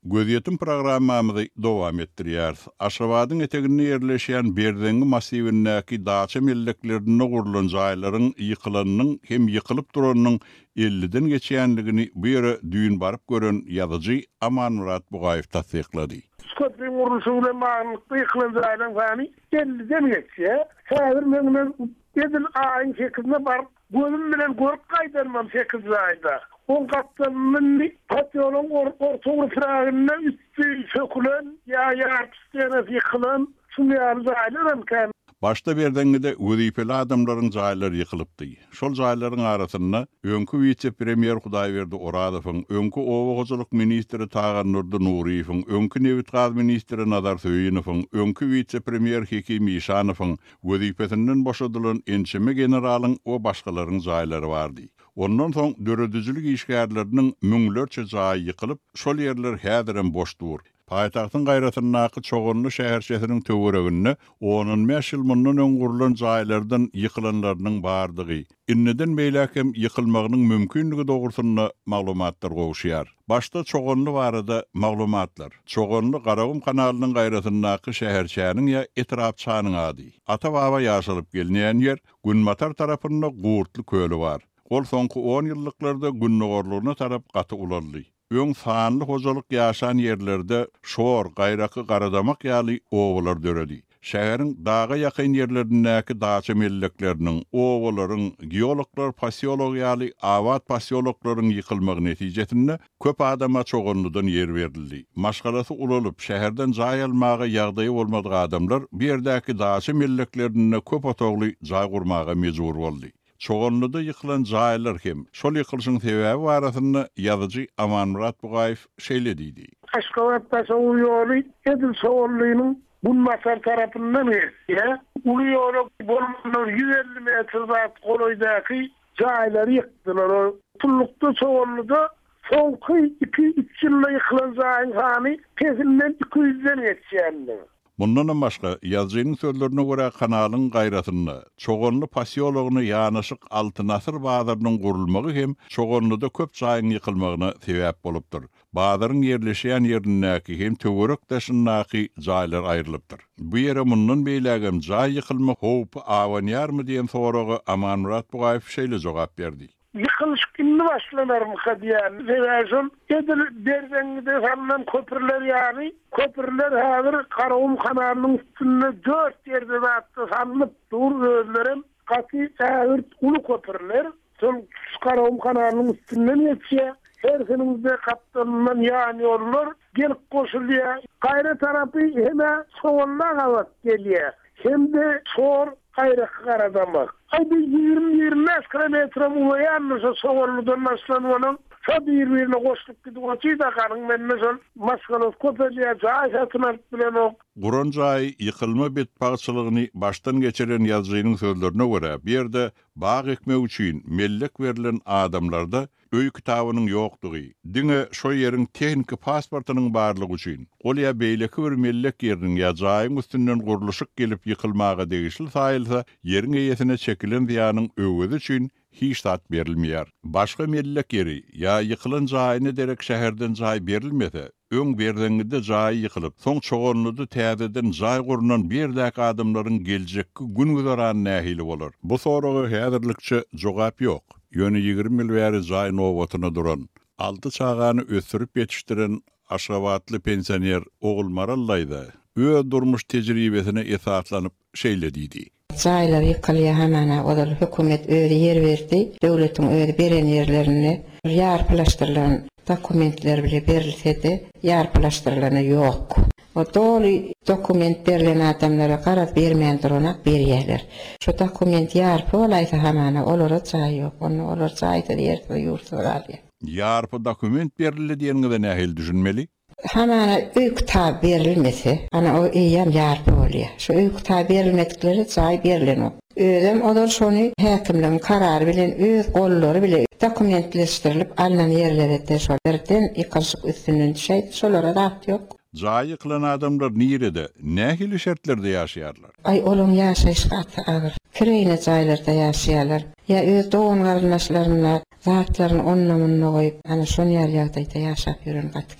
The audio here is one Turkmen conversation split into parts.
Göziyetim programmamyzy dowam etdirýäris. Aşgabatyň eteginde ýerleşýän Berdengi massivindäki daça melleklerinde gurulan jaýlaryň ýykylanynyň hem ýykylyp duranynyň 50-den geçýänligini bu ýere düýün baryp gören ýazyjy Amanmurat Bugaýew tasdiklady. Köprü uruluşu bilen bağlılıkta yıkılan zayilen fani 50'den geçiyor. Sağır memnun edil ayın şekilde var. Gözüm bilen görüp kaydarmam 8 ayda. 10 kaptanının patyolun ortağı firağında üstü sökülen ya yarpistene yıkılan şunlar zayiler imkanı. Başta Berdengide wezipeli adamlaryň jaýlary ýykylypdy. Şol jaýlaryň arasynda öňkü vice-premier Hudaýberdi Oradowyň, öňkü owagyjylyk ministri Tagan Nurdy Nuriýewiň, öňkü Newit gaz ministri Nazar Söýenowyň, öňkü vice-premier Hekim Işanowyň wezipesinden boşadylan ençeme generalyň we başgalaryň jaýlary bardy. Ondan soň döredüjilik işgärleriniň müňlerçe jaýy ýykylyp, şol ýerler häzirem boş dur. Paýtagtyň gaýratyndaky çoğunly şäherçesiniň töwereginde 10 ýyl mundan öň gurulan jaýlardan ýykylanlarynyň bardygy, inneden beýlekem ýykylmagynyň mümkinligi dogrusynda maglumatlar gowşýar. Başda çoğunly barada maglumatlar. Çoğunly Garagum kanalynyň gaýratyndaky şäherçäniň ýa etrapçanyň ady. Ata-baba ýaşalyp gelýän ýer Günmatar tarapynda Gurtly köli bar. Ol soňky 10 ýyllyklarda günnogorlugyna tarap gaty ulandy. Öň sanly hojalyk ýaşan ýerlerde şor, gaýraky garadamak ýaly owalar döredi. Şäheriň dağa ýakyn ýerlerindäki daça mellekleriniň, owalaryň, geologlar, pasiolog ýaly awat pasioloklaryň ýykylmagy netijesinde köp adama çoğunludan ýer berildi. Maşgalasy ulalyp şäherden jaý almagy ýagdaýy bolmadyk adamlar bir ýerdäki daça melleklerine köp otogly jaý gurmaga mejbur boldy. Çoğunluda yıkılan jaýlar hem şol ýykylşyň sebäbi barasynda ýazyjy Amanmurat Bugaýew şeýlediydi. Aşgabatda şol ýoly edil şowlynyň Bunmasar tarapyndan geçýär. Ulu ýoly bolmaly 150 metr zat goloýdaky jaýlary ýykdylar. Pullukda şowluda soňky 2-3 ýylda ýykylan jaýyň sany kezinden 200-den geçýär. Bundan başga ýazyjynyň sözlerine görä kanalyň gaýratynda çoğunly pasiologyny ýanaşyk Altyn asyr bazarynyň gurulmagy hem çoğunlyda köp jaýyň ýykylmagyna sebäp bolupdyr. Bazaryň ýerleşýän ýerindäki hem töwerek daşyndaky jaýlar aýrylypdyr. Bu ýere mundan beýlegem jaý ýykylma howpy awanýarmy diýen soragy Amanmurat Bugaýew şeýle jogap berdi. Yıkılış günü başlanır mı kadiyen? Zevazın edil Berdengide salınan köprüler yani. Köprüler hazır Garagum kanalının üstünde 4 yerde zaten salınıp dur özlerim. Katı hazır ulu köprüler. Son Garagum kanalının üstünden geçiyor. Her senimizde kaptanından yani olur. Gelip koşuluyor. Gayrı tarafı hemen soğanla kavat geliyor. Hem de sor gayrı karadamak. Ayda 20-25 kilometre ulaşanmışsa soğanlıdan başlanmanın şu birbirine koştup gidiyor. Çiğda karın ben mesela maskalos köpeliğe jaý satın bilen o. Guran jaý ýykylma betpagçylygyny baştan geçiren ýazyjynyň sözlerine görä bir ýerde bag ekmek üçin mellek berilen adamlarda öý kitabynyň ýokdugy, diňe şo ýeriň tehnik pasportynyň barlygy üçin ol ýa beýleki bir mellek ýeriniň ýa jaýyň üstünden guruluşyk gelip ýykylmaga degişli saýylsa ýeriň eýesine çekilen ziýanyň öwüzi üçin hiç tat berilmeýär. Başga mellek ýeri ýa ýykylan jaýyny derek şäherden jaý berilmese öň Berdengide jaý ýykylyp, soň çoğunludy täzeden jaý gurunan bir ýerdäki adamlaryň geljekki gün güzaran nähili bolar. Bu soraga häzirlikçe jogap ýok. Ýöne 20 ýyl bäri jaý nowatyna duran, 6 çagany ösürip ýetişdiren Aşgabatly pensioner Ogul Marallaýda öz durmuş tejribesine esaslanyp şeýlediydi. Jaýlar ýykylýar hemana odal hökümet öýde yer berdi. Döwletiň öýde beren ýerlerini ýarpylaşdyrylan dokumentler bile berilsedi, ýarpylaşdyrylany ýok. O doli dokument berilen adamlara garap bermeýän duranak berýärler. Şu dokument ýarpy bolaysa hemana olara jaý ýok. Onu olar jaýda ýerde ýurtlar. Ýarpy dokument berildi diýenige nähil düşünmeli? Hemana öý kitap berilmese, ana o eýem ýarpy bolýar. Şu öý kitap berilmedikleri jaý berilen o. Özüm odal şonu häkimliň karary bilen öz gollary bilen dokumentleşdirilip alynan ýerlere de berden ýykylşyk üstünden düşýär. Şolara rahat ýok. Jaý ýykylan adamlar nirede, nähili şertlerde ýaşaýarlar? Ay olum ýaşaýyş gaty agyr. Kireyne jaýlarda ýaşaýarlar. Ya öz doğum garyndaşlaryna zatlaryny onnamunna goýup, ana şonu ýer ýagdaýda ýaşap ýören gaty.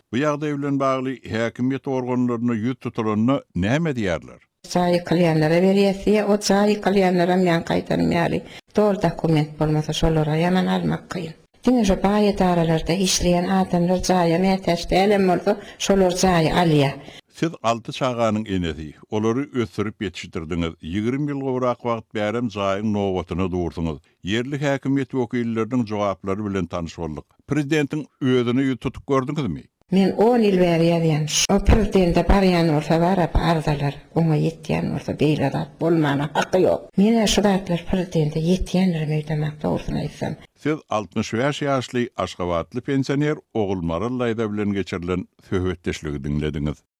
Bu ýagdaý bilen bagly häkimiýet organlaryna ýüt tutulanna näme diýerler? Çayı kılyanlara berýäsi, o çayı kılyanlara men gaýtarmaýaly. Doğru dokument bolmasa şolara ýaman almak kıyın. Diňe şu baýat aralarda işleýän adamlar çaýa mätäşde elem bolsa şolar çaýy alýa. Siz 6 çağanyň enesi, olary ösürip ýetişdirdiňiz. 20 ýyl gowrak wagt bärim jaýyň nowatyny durdyňyz. Yerli häkimiýet wekilleriniň jogaplary bilen tanyş boldyk. Prezidentiň özüni tutup gördüňizmi? Men 10 ýyl bäri ýazýan. O prezidente barýan bolsa barap ardalar, oňa ýetýän bolsa beýle zat bolmana haqqy ýok. Mene şu zatlar prezidente ýetýänler meýdemek dogrusyny aýtsam. Siz 65 ýaşly Aşgabatly pensioner Ogul Marallaýda bilen geçirilen söhbetdeşligi dinlediňiz.